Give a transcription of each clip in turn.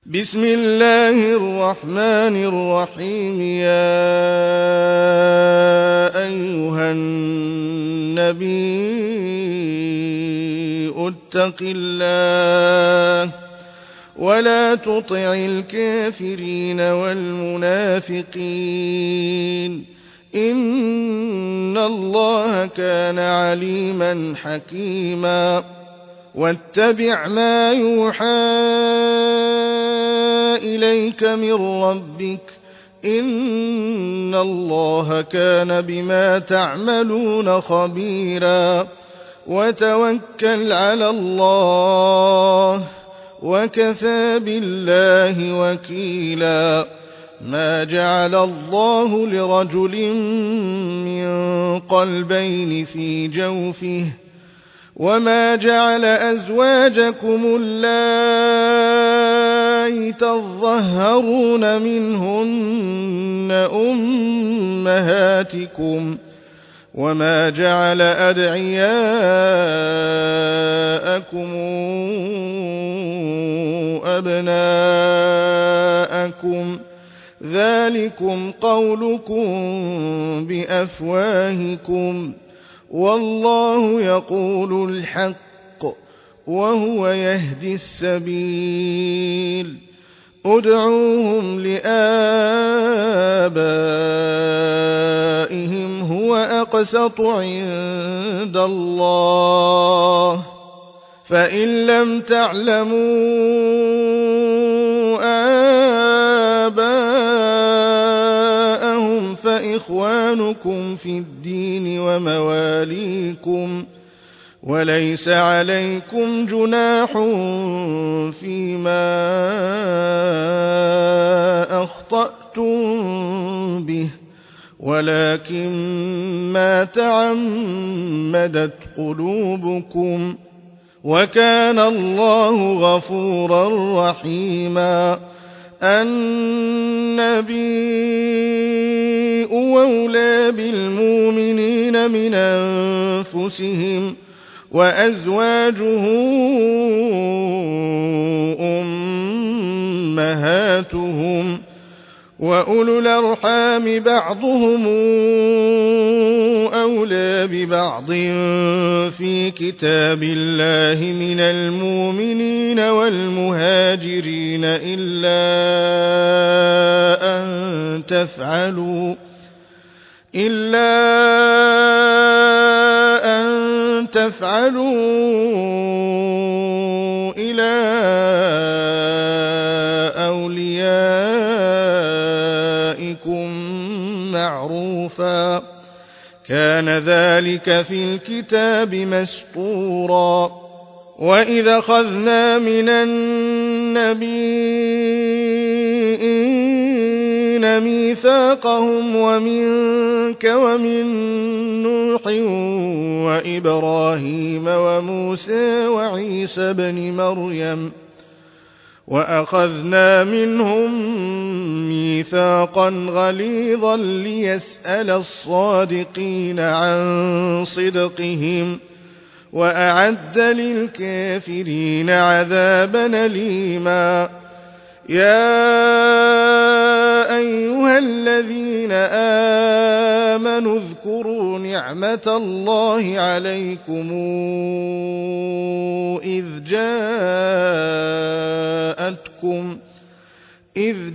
بسم الله الرحمن الرحيم. يا أيها النبي اتق الله ولا تطع الكافرين والمنافقين إن الله كان عليما حكيما. واتبع ما يوحى إليك من ربك إن الله كان بما تعملون خبيرا. وتوكل على الله وكفى بالله وكيلا. ما جعل الله لرجل من قلبين في جوفه وما جعل أزواجكم اللائي تظهرون منهن أمهاتكم وما جعل أدعياءكم أبناءكم ذلكم قولكم بأفواهكم والله يقول الحق وهو يهدي السبيل. ادعوهم لآبائهم هو أقسط عند الله فإن لم تعلموا آباءهم فإخوانكم في الدين ومواليكم وليس عليكم جناح فيما أخطأتم به ولكن ما تعمدت قلوبكم وكان الله غفورا رحيما. النبي أولى بالمؤمنين من أنفسهم وأزواجه أمهاتهم وأولو الأرحام بعضهم أولى ببعض في كتاب الله من المؤمنين والمهاجرين إلا أن تفعلوا إلى أوليائكم معروفا كان ذلك في الكتاب مسطورا. وإذا أخذنا من النبيين ميثاقهم ومنك ومن نوح وإبراهيم وموسى وعيسى بن مريم وأخذنا منهم ميثاقا غليظا ليسأل الصادقين عن صدقهم وأعد للكافرين عذابا أليما. يا أيها الذين آمنوا اذكروا نعمة الله عليكم إذ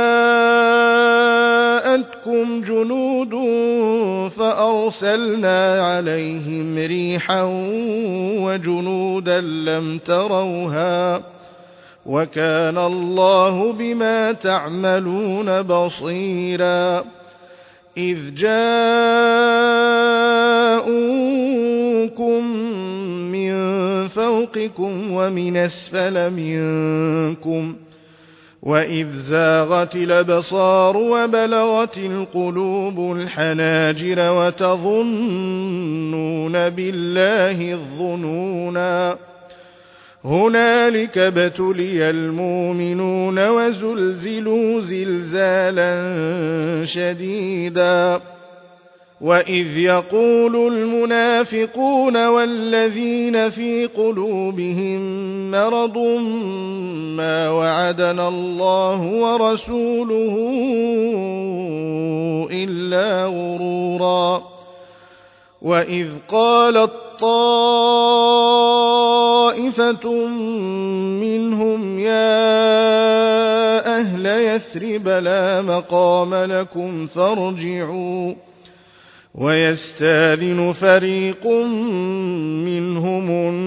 جاءتكم جنود فأرسلنا عليهم ريحا وجنودا لم تروها وكان الله بما تعملون بصيرا. إذ جاءوكم من فوقكم ومن أسفل منكم وإذ زاغت الأبصار وبلغت القلوب الحناجر وتظنون بالله الظنونا. هنالك ابتلي المؤمنون وزلزلوا زلزالا شديدا وإذ يقول المنافقون والذين في قلوبهم مرض ما وعدنا الله ورسوله إلا غرورا وإذ قالت طائفة منهم يا أهل يثرب لا مقام لكم فارجعوا ويستاذن فريق منهم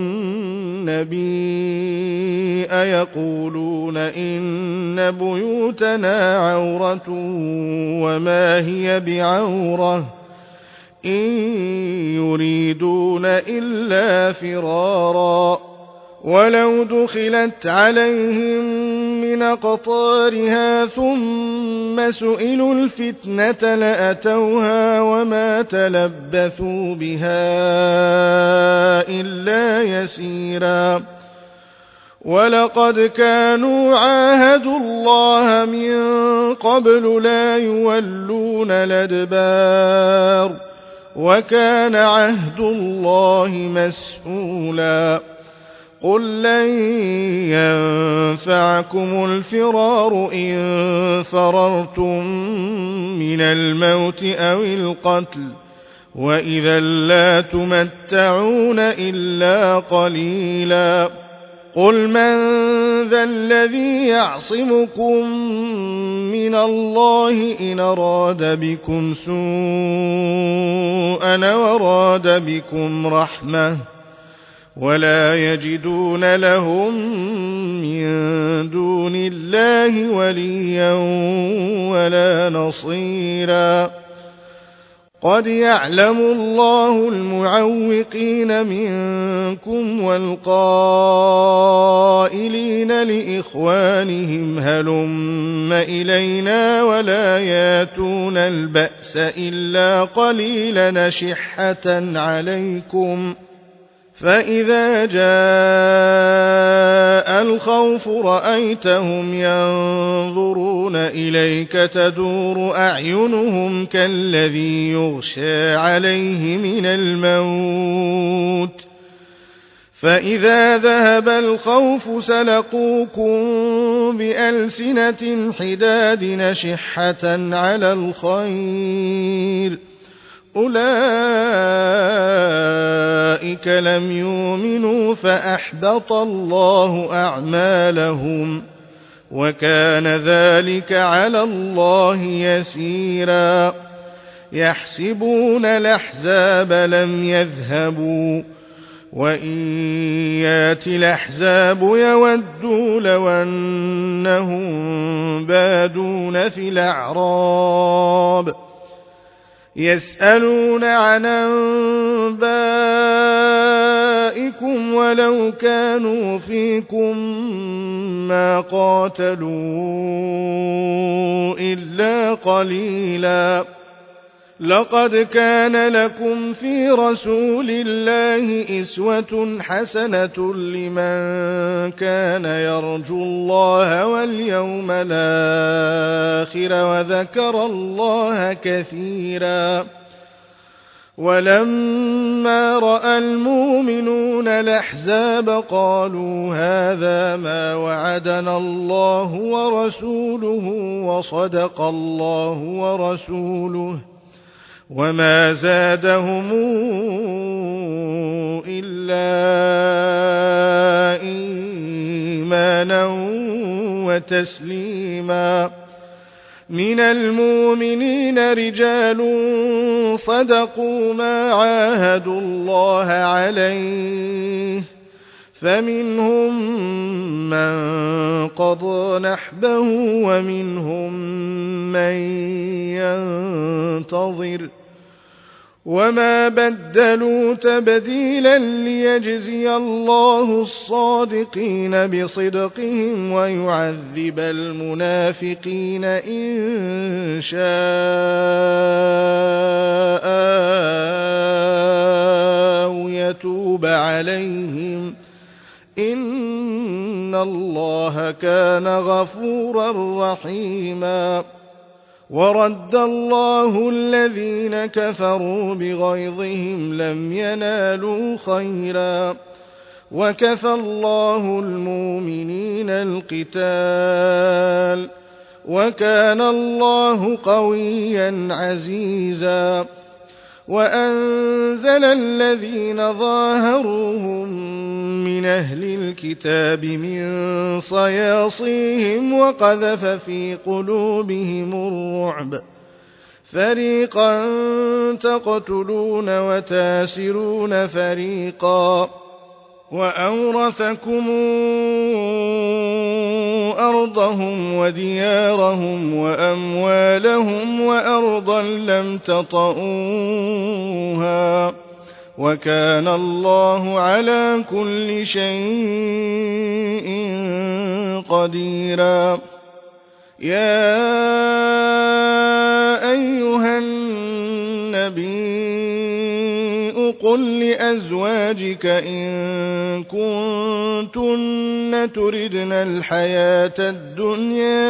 النبي يقولون إن بيوتنا عورة وما هي بعورة إن يريدون إلا فرارا ولو دخلت عليهم من أقطارها ثم سئلوا الفتنة لأتوها وما تلبثوا بها إلا يسيرا ولقد كانوا عاهدوا الله من قبل لا يولون الأدبار وكان عهد الله مسؤولا قل لن ينفعكم الفرار إن فررتم من الموت أو القتل وإذا لا تمتعون إلا قليلا قل من ذا الذي يعصمكم من الله إن أراد بكم سوءا وراد بكم رحمة ولا يجدون لهم من دون الله وليا ولا نصيرا قد يعلم الله المعوقين منكم والقائلين لإخوانهم هلم إلينا ولا ياتون البأس إلا قليلا شحة عليكم فإذا جاء الخوف رأيتهم ينظرون إليك تدور أعينهم كالذي يغشى عليه من الموت فإذا ذهب الخوف سلقوكم بألسنة حداد نشحة على الخير أولئك لم يؤمنوا فأحبط الله أعمالهم وكان ذلك على الله يسيرا يحسبون الأحزاب لم يذهبوا وإن يات الأحزاب يودوا لو أنهم بادون في الأعراب يسألون عن أنبائكم ولو كانوا فيكم ما قاتلوا إلا قليلا لقد كان لكم في رسول الله أسوة حسنة لمن كان يرجو الله واليوم الآخر وذكر الله كثيرا ولما رأى المؤمنون الأحزاب قالوا هذا ما وعدنا الله ورسوله وصدق الله ورسوله وما زادهم إلا إيمانا وتسليما من المؤمنين رجال صدقوا ما عاهدوا الله عليه فمنهم من قضى نحبه ومنهم من ينتظر وما بدلوا تبديلا ليجزي الله الصادقين بصدقهم ويعذب المنافقين إن شاء أو يتوب عليهم إن الله كان غفورا رحيما ورد الله الذين كفروا بغيظهم لم ينالوا خيرا وكفى الله المؤمنين القتال وكان الله قويا عزيزا وأنزل الذين ظاهروهم من أهل الكتاب من صياصيهم وقذف في قلوبهم الرعب فريقا تقتلون وتاسرون فريقا وأورثكم أرضهم وديارهم وأموالهم وأرضا لم تطئوها وكان الله على كل شيء قديرا يا أيها النبي قل لأزواجك إن كنتن تردن الحياة الدنيا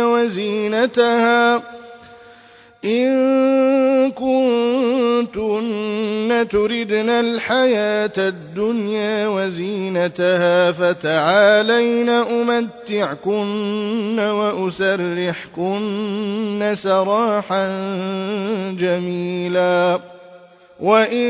وزينتها فتعالين أمتعكن وأسرحكن سراحا جميلا وإن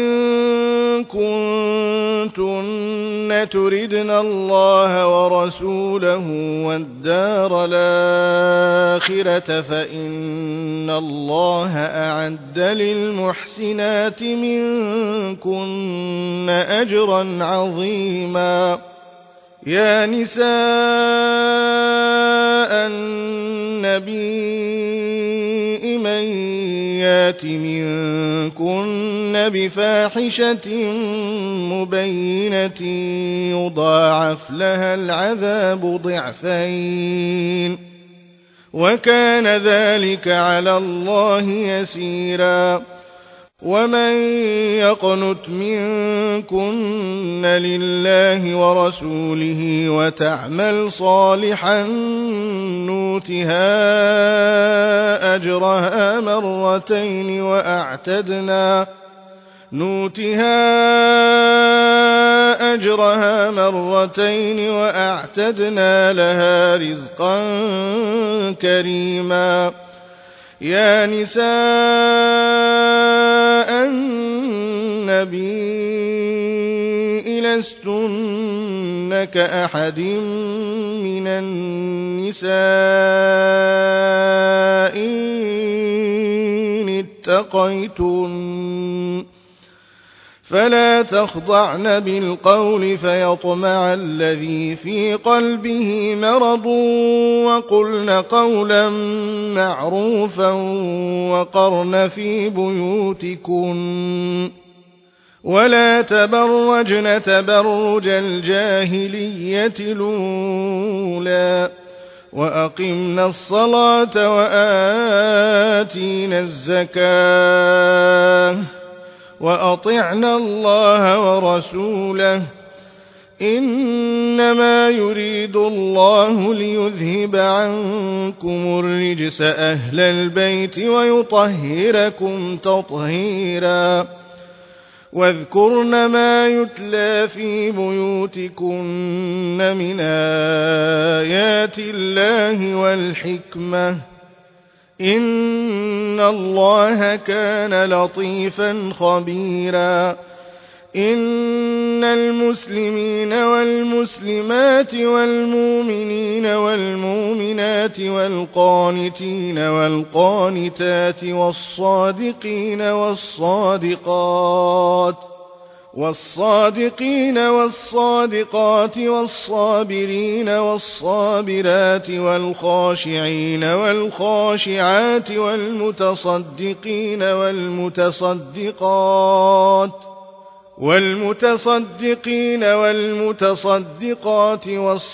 كنتن تردن الله ورسوله والدار الآخرة فإن الله أعد للمحسنات منكن أجرا عظيما يا نساء النبي من يات منكن بفاحشة مبينة يضاعف لها العذاب ضعفين وكان ذلك على الله يسيرا ومن يقنت منكن لله ورسوله وتعمل صالحا نوتها أجرها مرتين وأعتدنا لها رزقا كريما يا نساء النبي لستن كأحد من النساء إن اتقيتن فلا تخضعن بالقول فيطمع الذي في قلبه مرض وقلن قولا معروفا وقرن في بيوتكن ولا تبرجن تبرج الجاهلية الأولى وأقمنا الصلاة وآتينا الزكاة وأطعنا الله ورسوله إنما يريد الله ليذهب عنكم الرجس أهل البيت ويطهركم تطهيرا واذكرن ما يتلى في بيوتكن من آيات الله والحكمة إن الله كان لطيفا خبيرا إن المسلمين والمسلمات والمؤمنين والمؤمنات والقانتين والقانتات والصادقين والصادقات والصابرين والصابرات والخاشعين والخاشعات والمتصدقين والمتصدقات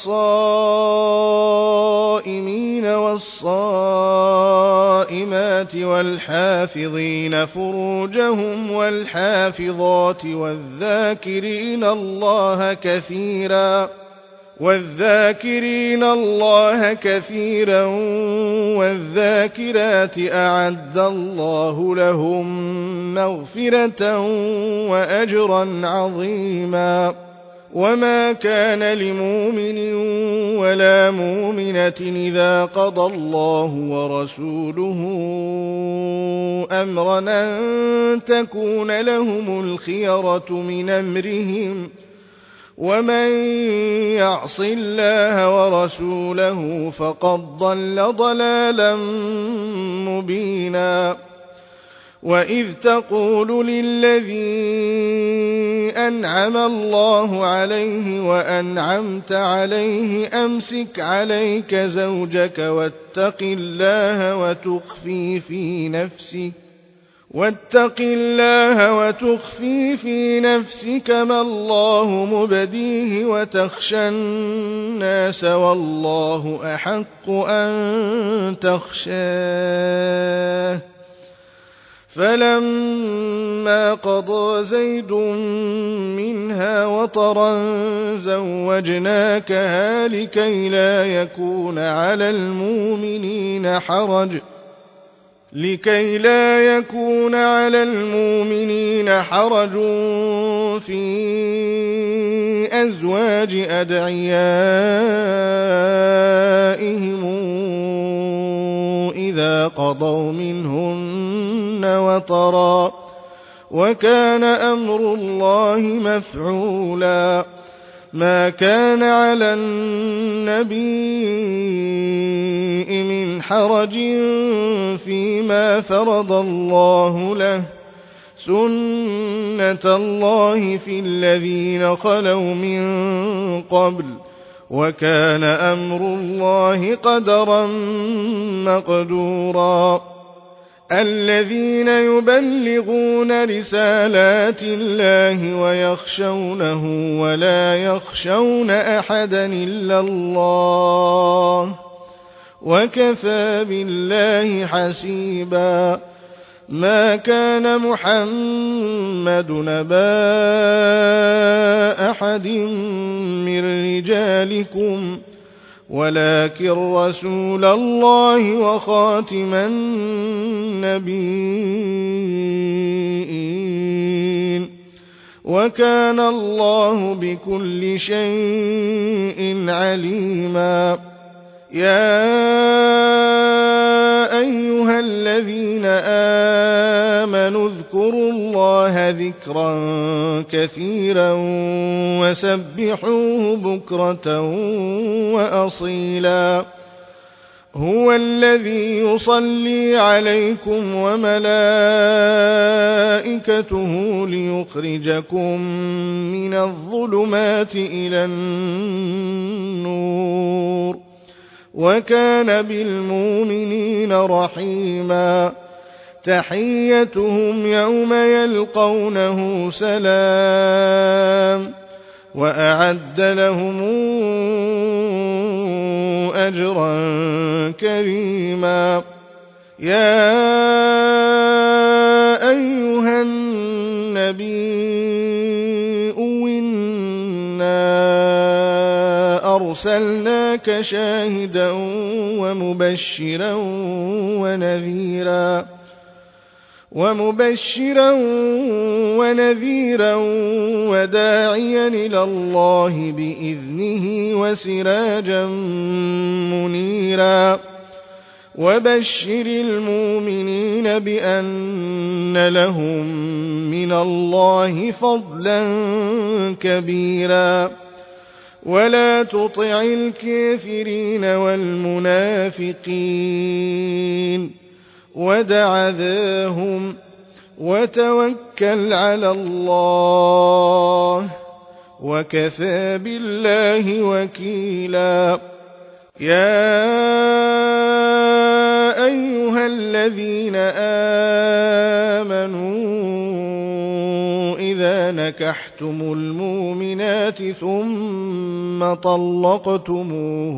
والصائمين والصائمات والحافظين فروجهم والحافظات والذاكرين الله والذاكرين الله كثيرا والذاكرات أعد الله لهم مغفرة وأجرا عظيما. وما كان لمؤمن ولا مؤمنة إذا قضى الله ورسوله أمرا أن تكون لهم الخيرة من أمرهم ومن يعص الله ورسوله فقد ضل ضلالا مبينا. وإذ تقول للذي أنعم الله عليه وأنعمت عليه أمسك عليك زوجك واتق الله وتخفي في نفسك ما الله مبديه وتخشى الناس والله أحق أن تخشاه. فلما قضى زيد منها وطرا زوجناكها لكي لا يكون على المؤمنين حرج في أزواج أدعيائهم إذا قضوا منهن وطرا وكان أمر الله مفعولا. ما كان على النبي من حرج فيما فرض الله له سنة الله في الذين خلوا من قبل وكان أمر الله قدرا مقدورا. الذين يبلغون رسالات الله ويخشونه ولا يخشون أحدا إلا الله وكفى بالله حسيبا. ما كان محمد نبا أحد من رجالكم ولكن رسول الله وخاتم النبيين وكان الله بكل شيء عليما. يا أيها الذين آمنوا اذكروا الله ذكرا كثيرا وسبحوه بكرة وأصيلا. هو الذي يصلي عليكم وملائكته ليخرجكم من الظلمات إلى النور وكان بالمؤمنين رحيما. تحيتهم يوم يلقونه سلام وأعد لهم أجرا كريما. يا أيها النبي إنا أرسلناك شاهدا ومبشرا ونذيرا وداعيا إلى الله بإذنه وسراجا منيرا. وبشر المؤمنين بأن لهم من الله فضلا كبيرا. ولا تطع الكافرين والمنافقين ودع ذاهم وتوكل على الله وكفى بالله وكيلا. يا أيها الذين آمنوا إذا نكحتم المؤمنات ثم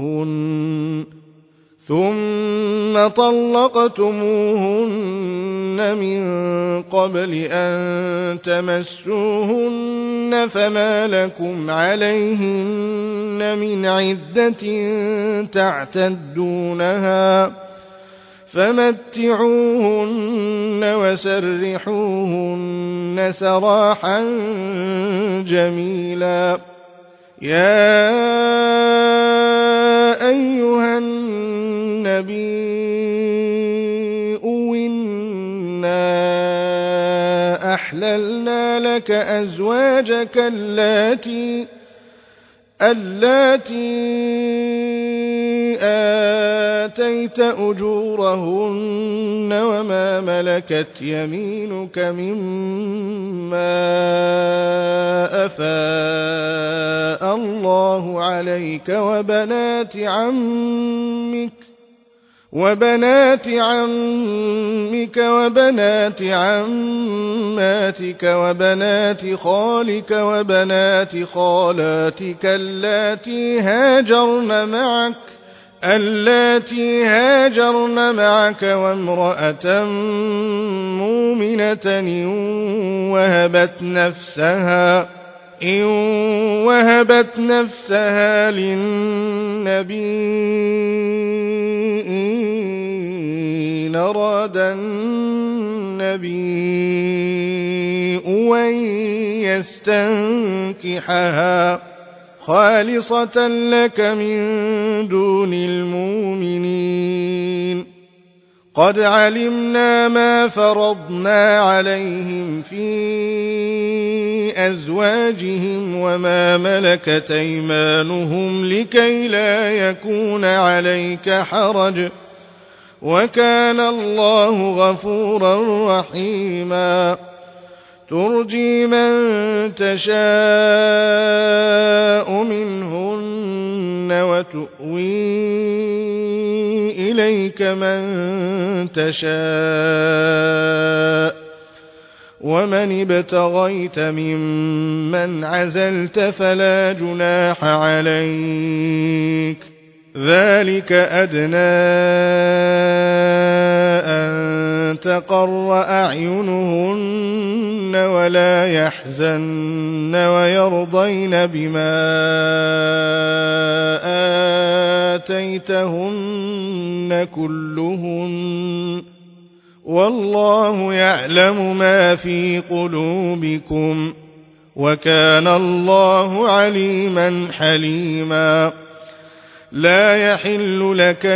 طلقتموهن من قبل أن تمسوهن فما لكم عليهن من عدة تعتدونها فمتعوهن وسرحوهن سراحا جميلا. يا أيها النبي إنا أحللنا لك أزواجك اللاتي آتيت أجورهن وما ملكت يمينك مما أفاء الله عليك وبنات عمك وبنات عماتك وبنات خالك وبنات خالاتك اللاتي هاجرن معك وامرأة مؤمنة إن وهبت نفسها للنبي إن أراد النبي أن يستنكحها خالصة لك من دون المؤمنين. قد علمنا ما فرضنا عليهم في أزواجهم وما ملكت أيمانهم لكي لا يكون عليك حرج وكان الله غفورا رحيما. ترجي من تشاء منهن وتؤوي إليك من تشاء ومن ابتغيت ممن عزلت فلا جناح عليك ذلك أدنى أن تقر أعينهن ولا يحزن ويرضين بما آتيتهن كلهن والله يعلم ما في قلوبكم وكان الله عليما حليما. لا يحل لك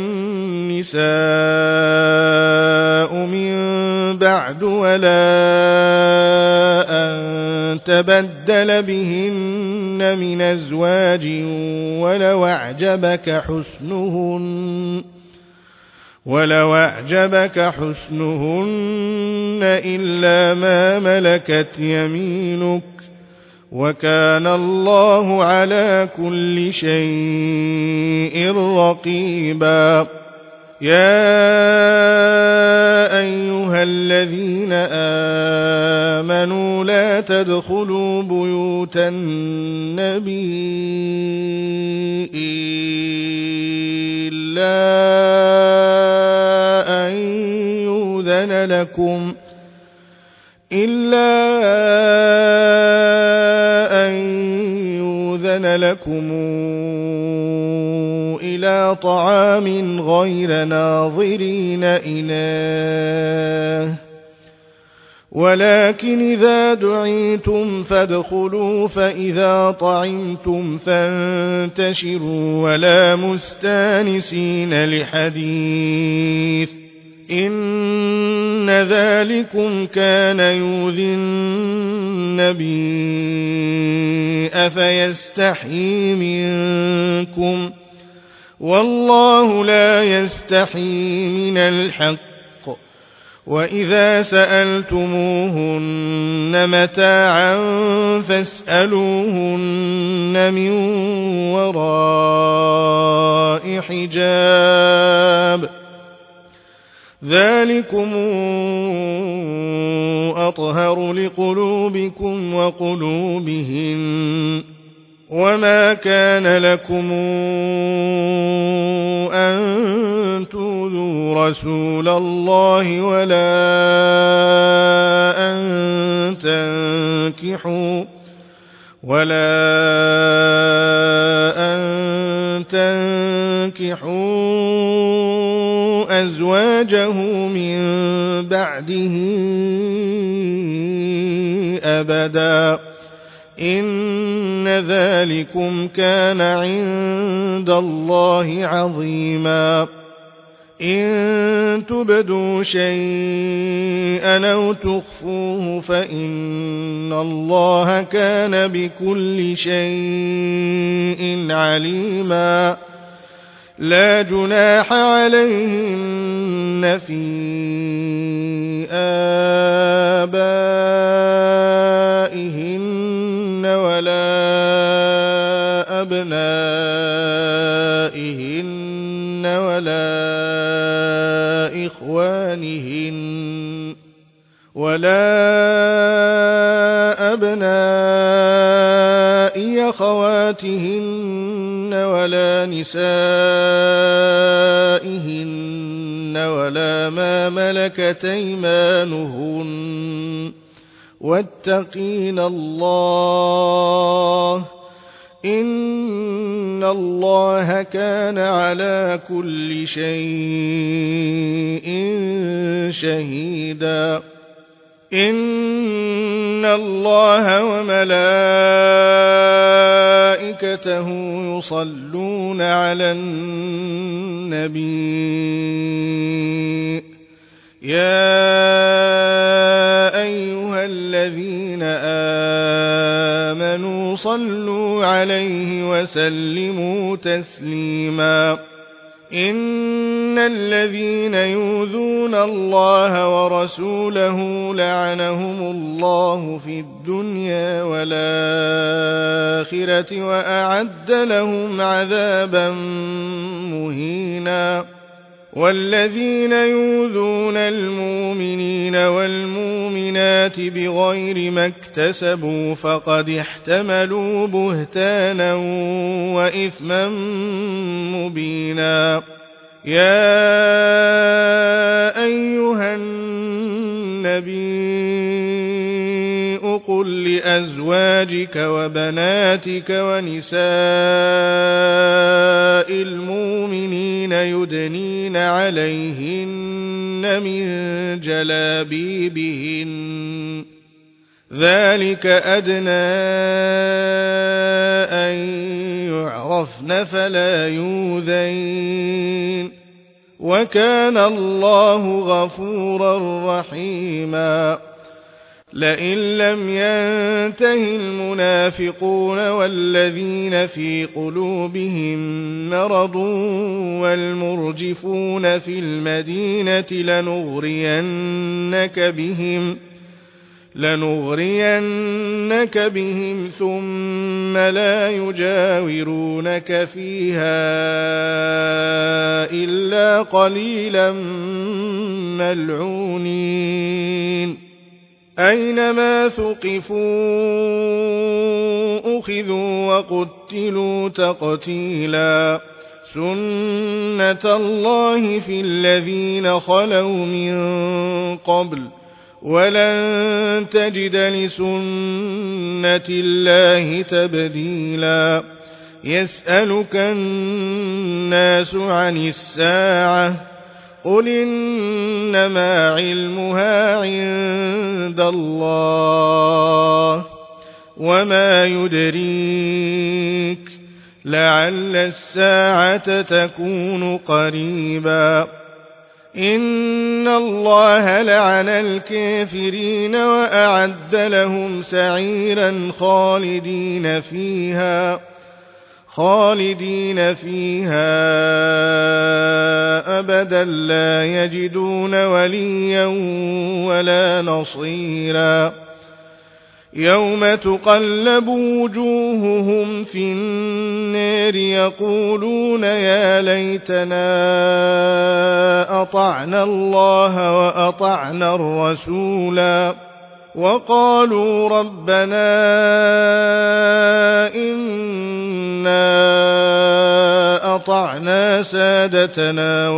النساء من بعد ولا أن تبدل بهن من أزواج ولو أعجبك حسنهن إلا ما ملكت يمينك وكان الله على كل شيء رقيبا. يا أيها الذين آمنوا لا تدخلوا بيوت النبي إلا أن يؤذن لكم إلى طعام غير ناظرين إناه ولكن إذا دعيتم فادخلوا فإذا طعمتم فانتشروا ولا مستانسين لحديث إن ذلكم كان يؤذي النبي أفيستحيي منكم والله لا يستحيي من الحق. وإذا سألتموهن متاعا فاسألوهن من وراء حجاب ذلكم أطهر لقلوبكم وقلوبهن وما كان لكم أن تؤذوا رسول الله ولا أن تنكحوا أزواجه من بعده أبدا إن ذلكم كان عند الله عظيما إن تبدوا شيئا أو تخفوه فإن الله كان بكل شيء عليما لا جناح عليهن في آبائهن ولا أبنائهن ولا أبناء أخواتهن ولا نسائهن ولا ما ملكت أيمانهن واتقين الله إن الله كان على كل شيء شهيدا إن الله وملائكته يصلون على النبي يا أيها الذين آمنوا صلوا عليه وسلموا تسليما إن الذين يؤذون الله ورسوله لعنهم الله في الدنيا والآخرة وأعد لهم عذابا مهينا والذين يؤذون المؤمنين والمؤمنات بغير ما اكتسبوا فقد احتملوا بهتانا وإثما مبينا يا أيها النبي قل لأزواجك وبناتك ونساء المؤمنين يدنين عليهن من جلابيبهن ذلك أدنى أن يعرفن فلا يؤذين وكان الله غفورا رحيما لئن لم ينته المنافقون والذين في قلوبهم مرض والمرجفون في المدينة لنغرينك بهم ثم لا يجاورونك فيها إلا قليلا ملعونين أينما ثقفوا أخذوا وقتلوا تقتيلا سنة الله في الذين خلوا من قبل ولن تجد لسنة الله تبديلا يسألك الناس عن الساعة قل إنما علمها عند الله وما يدريك لعل الساعة تكون قريبا إن الله لعن الكافرين وأعد لهم سعيرا خالدين فيها أبدا لا يجدون وليا ولا نصيرا يوم تقلب وجوههم في النار يقولون يا ليتنا أطعنا الله وأطعنا الرسولا وقالوا ربنا إنا أطعنا سادتنا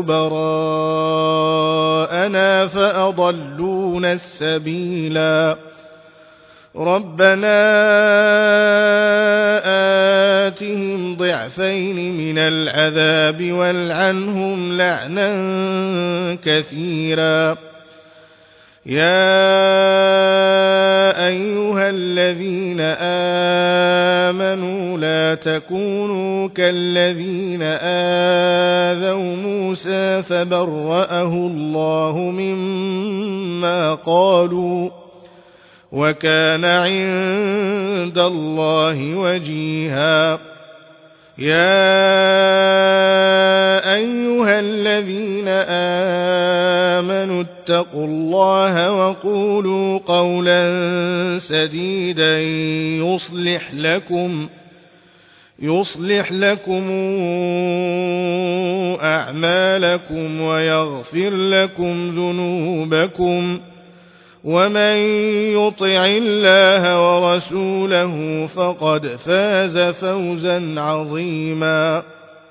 وكبراءنا فأضلونا السبيلا ربنا آتهم ضعفين من العذاب والعنهم لعنا كثيرا يا أيها الذين آمنوا لا تكونوا كالذين آذوا موسى فبرأه الله مما قالوا وكان عند الله وجيها يا أيها الذين آمنوا اتقوا الله وقولوا قولا سديدا يصلح لكم أعمالكم ويغفر لكم ذنوبكم ومن يطع الله ورسوله فقد فاز فوزا عظيما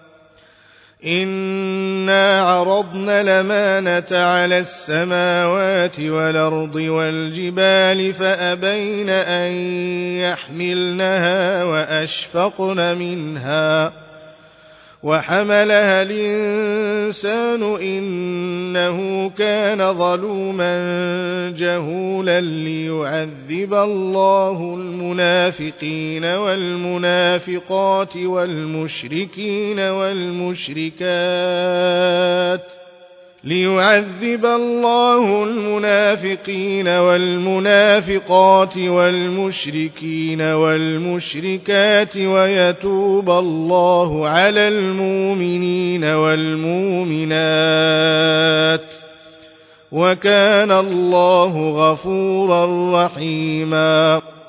إنا عرضنا الأمانة على السماوات والأرض والجبال فأبين أن يحملنها وأشفقن منها وحملها الإنسان إنه كان ظلوما جهولا ليعذب الله المنافقين والمنافقات والمشركين والمشركات ويتوب الله على المؤمنين والمؤمنات وكان الله غفورا رحيما